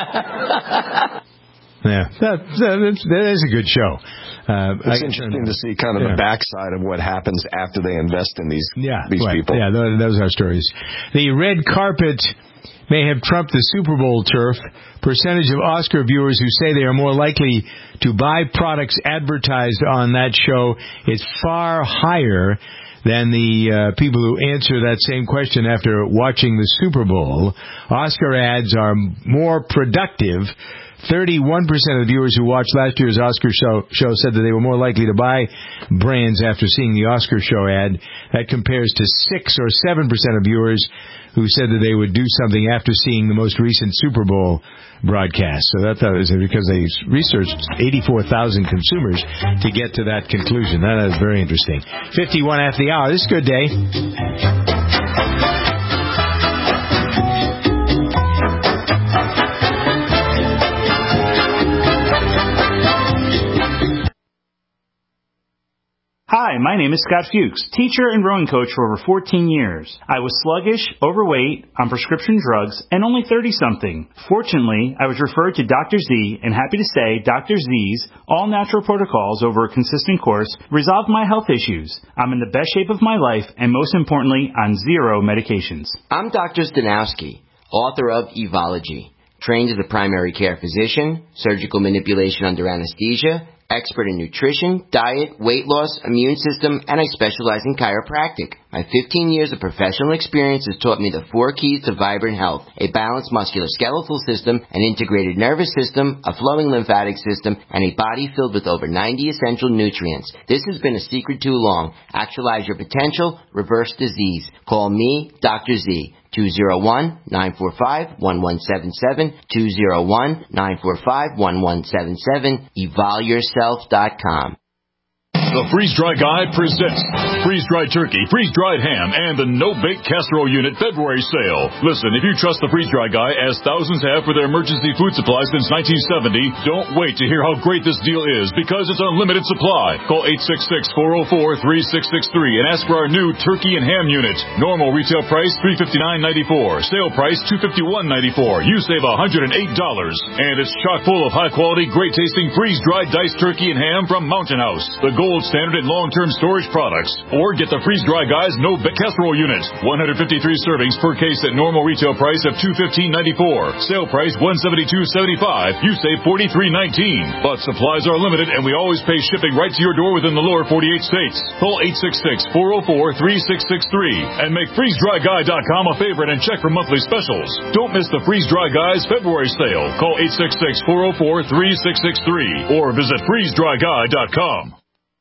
yeah, that, that, that is a good show. Uh, it's I, interesting to see kind of yeah. the backside of what happens after they invest in these yeah, these right. people. Yeah, those, those are stories. The red carpet may have trumped the Super Bowl turf. Percentage of Oscar viewers who say they are more likely to buy products advertised on that show is far higher than the uh, people who answer that same question after watching the Super Bowl. Oscar ads are more productive. thirty-one percent of the viewers who watched last year's Oscar show, show said that they were more likely to buy brands after seeing the Oscar show ad. That compares to six or seven percent of viewers who said that they would do something after seeing the most recent Super Bowl broadcast. So that was because they researched eighty-four thousand consumers to get to that conclusion. That is very interesting. fifty-one after the hour. This is a good day. Hi, my name is Scott Fuchs, teacher and rowing coach for over fourteen years. I was sluggish, overweight, on prescription drugs, and only thirty-something. Fortunately, I was referred to Doctor Z, and happy to say Doctor Z's all-natural protocols over a consistent course resolved my health issues. I'm in the best shape of my life, and most importantly, on zero medications. I'm Doctor Stanowski, author of Evology, trained as a primary care physician, surgical manipulation under anesthesia, expert in nutrition, diet, weight loss, immune system, and I specialize in chiropractic. My fifteen years of professional experience has taught me the four keys to vibrant health: a balanced musculoskeletal system, an integrated nervous system, a flowing lymphatic system, and a body filled with over ninety essential nutrients. This has been a secret too long. Actualize your potential, reverse disease. Call me, Doctor Z. two oh one, nine four five, one one seven seven, two oh one, nine four five, one one seven seven, evol yourself dot com. The Freeze-Dry Guy presents freeze-dried turkey, freeze-dried ham, and the no-bake casserole unit February sale. Listen, if you trust the Freeze-Dry Guy, as thousands have for their emergency food supply since nineteen seventy, don't wait to hear how great this deal is, because it's unlimited supply. Call eight six six, four oh four, three six six three and ask for our new turkey and ham unit. Normal retail price three hundred fifty-nine dollars and ninety-four cents. Sale price two hundred fifty-one dollars and ninety-four cents. You save one hundred eight dollars. And it's chock full of high-quality, great-tasting freeze-dried diced turkey and ham from Mountain House, the gold standard in long-term storage products. Or get the Freeze-Dry Guy's no-bake casserole unit. one hundred fifty-three servings per case at normal retail price of two hundred fifteen dollars and ninety-four cents. Sale price one hundred seventy-two dollars and seventy-five cents. You save forty-three dollars and nineteen cents. But supplies are limited, and we always pay shipping right to your door within the lower forty-eight states. Call eight six six, four oh four, three six six three and make freeze dry guy dot com a favorite and check for monthly specials. Don't miss the Freeze-Dry Guy's February sale. Call eight six six, four oh four, three six six three or visit freeze dry guy dot com.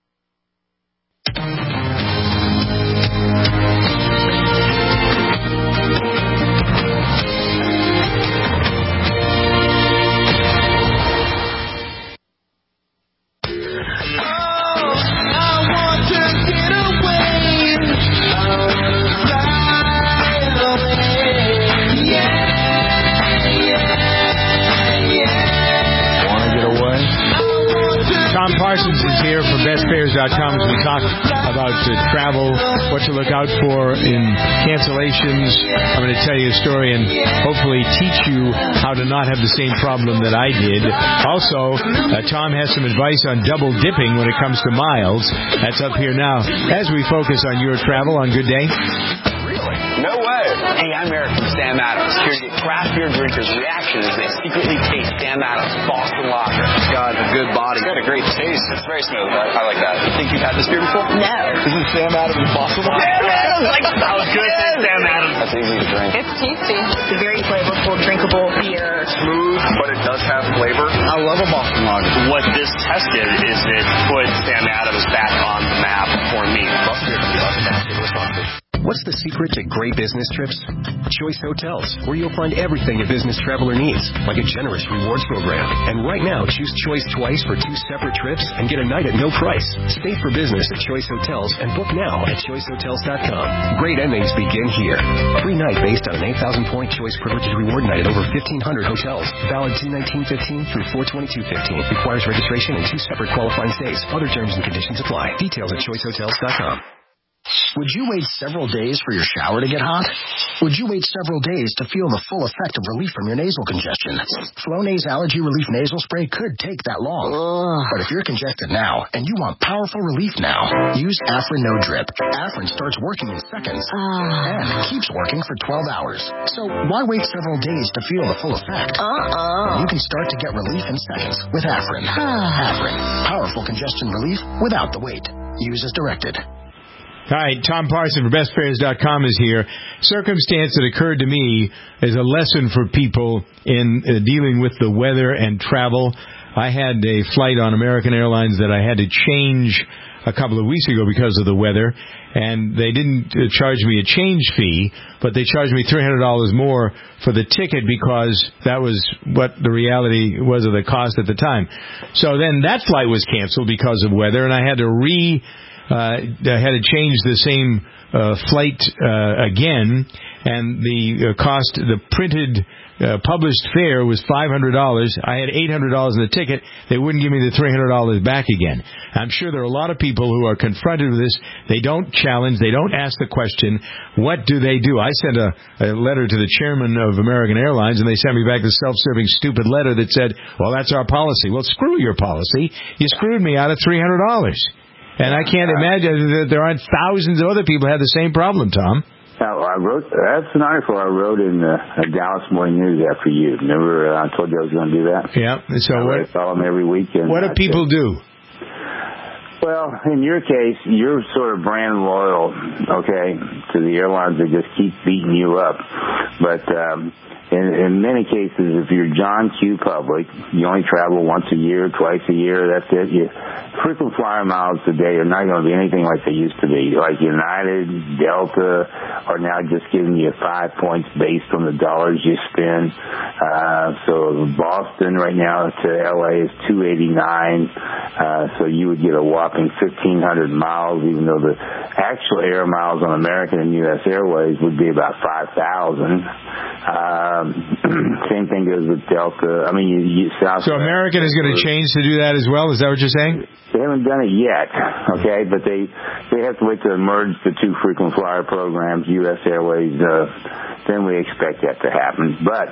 Tom Parsons is here from best fares dot com as we talk about uh, travel, what to look out for in cancellations. I'm going to tell you a story and hopefully teach you how to not have the same problem that I did. Also, uh, Tom has some advice on double dipping when it comes to miles. That's up here now as we focus on your travel on Good Day. No way. Hey, I'm Eric from Sam Adams, here to get craft beer drinkers' reaction as they secretly taste Sam Adams Boston Lager. God, it's a good body. It's got a great taste. It's very smooth. I, I like that. You think you've had this beer before? No. Isn't Sam Adams Boston Lager? Sam Adams! Like, I was good to Sam Adams. That's easy to drink. It's tasty. It's a very flavorful, drinkable beer. Smooth, but it does have flavor. I love a Boston Lager. What this test did is it put Sam Adams back on the map for me. Boston beer can be Boston basket responsible. What's the secret to great business trips? Choice Hotels, where you'll find everything a business traveler needs, like a generous rewards program. And right now, choose Choice twice for two separate trips and get a night at no price. Stay for business at Choice Hotels and book now at choice hotels dot com. Great endings begin here. Free night based on an eight thousand point Choice Privileges Reward Night at over fifteen hundred hotels. Valid two nineteen fifteen through four twenty-two fifteen. Requires registration and two separate qualifying stays. Other terms and conditions apply. Details at choice hotels dot com. Would you wait several days for your shower to get hot? Would you wait several days to feel the full effect of relief from your nasal congestion? Flonase Allergy Relief Nasal Spray could take that long. But if you're congested now and you want powerful relief now, use Afrin No Drip. Afrin starts working in seconds and keeps working for twelve hours. So why wait several days to feel the full effect? Uh-uh. You can start to get relief in seconds with Afrin. Afrin. Powerful congestion relief without the wait. Use as directed. All right, Tom Parson from best fares dot com is here. Circumstance that occurred to me is a lesson for people in uh, dealing with the weather and travel. I had a flight on American Airlines that I had to change a couple of weeks ago because of the weather, and they didn't uh, charge me a change fee, but they charged me three hundred dollars more for the ticket because that was what the reality was of the cost at the time. So then that flight was canceled because of weather, and I had to re... Uh, I had to change the same uh, flight uh, again, and the uh, cost, the printed uh, published fare was five hundred dollars. I had eight hundred dollars in the ticket. They wouldn't give me the three hundred dollars back again. I'm sure there are a lot of people who are confronted with this. They don't challenge. They don't ask the question, what do they do? I sent a, a letter to the chairman of American Airlines, and they sent me back the self-serving stupid letter that said, well, that's our policy. Well, screw your policy. You screwed me out of three hundred dollars. And I can't imagine that there aren't thousands of other people who have the same problem, Tom. Now, I wrote, that's an article I wrote in the uh, Dallas Morning News after you. Remember uh, I told you I was going to do that? Yeah. So I what, follow them every weekend. What do people do? Well, in your case, you're sort of brand loyal, okay, to the airlines that just keep beating you up. But um, in, in many cases, if you're John Q. Public, you only travel once a year, twice a year, that's it. You, frequent flyer miles today are not going to be anything like they used to be. Like United, Delta are now just giving you five points based on the dollars you spend. Uh, so Boston right now to L A is two eighty-nine. Uh, so you would get a whopping fifteen hundred miles, even though the actual air miles on American and U S Airways would be about five thousand. Um, same thing goes with Delta. I mean, you, you South. So American is going to change to do that as well? Is that what you're saying? They haven't done it yet, okay, but they they have to wait to merge the two frequent flyer programs, U S Airways, uh, then we expect that to happen. But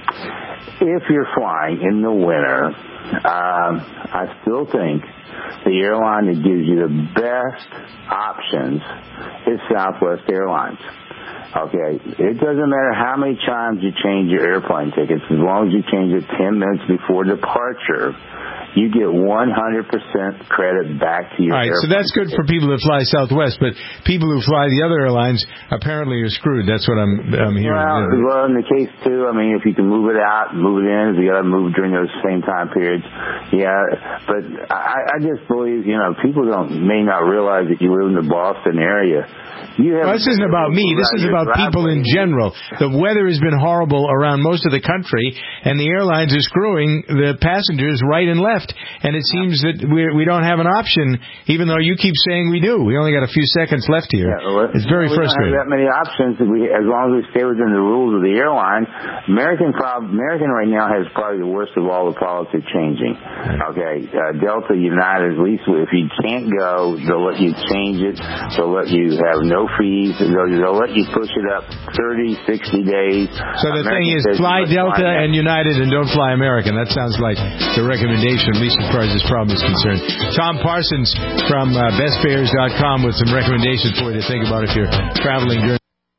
if you're flying in the winter, um, I still think the airline that gives you the best options is Southwest Airlines. Okay, it doesn't matter how many times you change your airplane tickets, as long as you change it ten minutes before departure, you get one hundred percent credit back to your All right, airplane. so that's good for people that fly Southwest, but people who fly the other airlines apparently are screwed. That's what I'm, I'm hearing. Well, well, in the case, too, I mean, if you can move it out, move it in, if you got to move during those same time periods, yeah. But I, I just believe, you know, people don't may not realize that you live in the Boston area. You have well, this isn't about me. This is about people in general. The weather has been horrible around most of the country, and the airlines are screwing the passengers right and left. And it seems that we we don't have an option, even though you keep saying we do. We only got a few seconds left here. Yeah, well, it's very we frustrating. Don't have that many options. We, as long as we stay within the rules of the airline. American, prob- American right now has probably the worst of all the policy changing. Okay, uh, Delta, United, at least if you can't go, they'll let you change it. They'll let you have no fees. They'll, they'll let you push it up thirty, sixty days. So the American thing is, says fly you must Delta fly and United and don't fly American. That sounds like the recommendation, at least as far as this problem is concerned. Tom Parsons from uh, best fares dot com with some recommendations for you to think about if you're traveling during.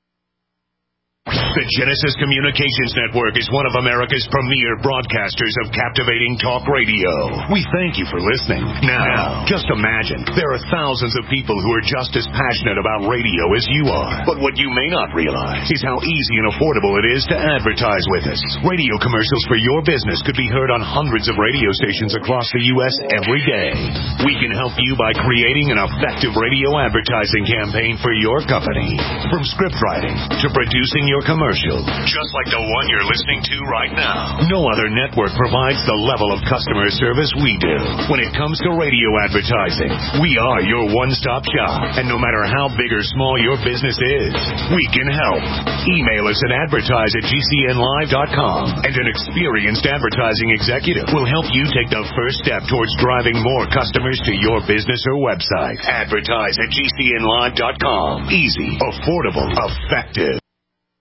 The Genesis Communications Network is one of America's premier broadcasters of captivating talk radio. We thank you for listening. Now, just imagine, there are thousands of people who are just as passionate about radio as you are. But what you may not realize is how easy and affordable it is to advertise with us. Radio commercials for your business could be heard on hundreds of radio stations across the U S every day. We can help you by creating an effective radio advertising campaign for your company. From script writing to producing your commercials, commercial, just like the one you're listening to right now. No other network provides the level of customer service we do. When it comes to radio advertising, we are your one-stop shop. And no matter how big or small your business is, we can help. Email us at advertise at G C N live dot com, and an experienced advertising executive will help you take the first step towards driving more customers to your business or website. Advertise at G C N live dot com. Easy, affordable, effective.